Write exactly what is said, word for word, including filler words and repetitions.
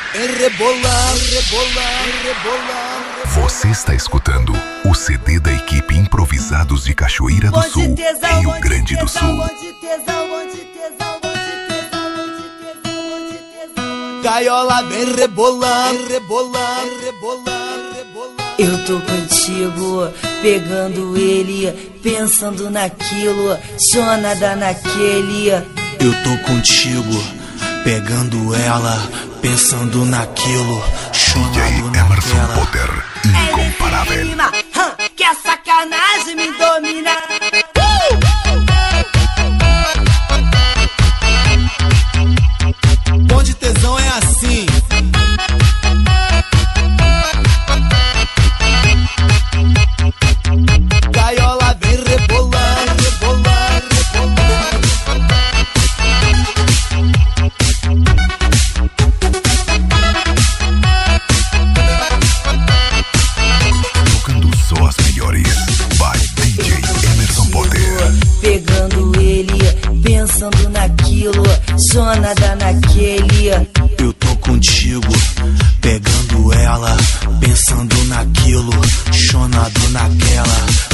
Rebolar, rebolar, rebolar. Você está escutando o C D da equipe Improvisados de Cachoeira do Sul, Rio Grande do Sul. Gaiola vem rebolar, rebolar, rebolar, rebolar. Eu tô contigo, pegando ele, pensando naquilo, chonada naquele. Eu tô contigo, pegando ela, pensando naquilo, chonado D J naquela. Emerson Potter, incomparável. É, que a sacanagem me domina. Bom de tesão é assim. Gaiola vem rebolar, rebolar, rebolar. Tocando só as melhores. Vai, D J Emerson Potter. Pegando ele, pensando naquilo, chonada naquele. Eu tô contigo, pegando ela, pensando naquilo, chonado naquela.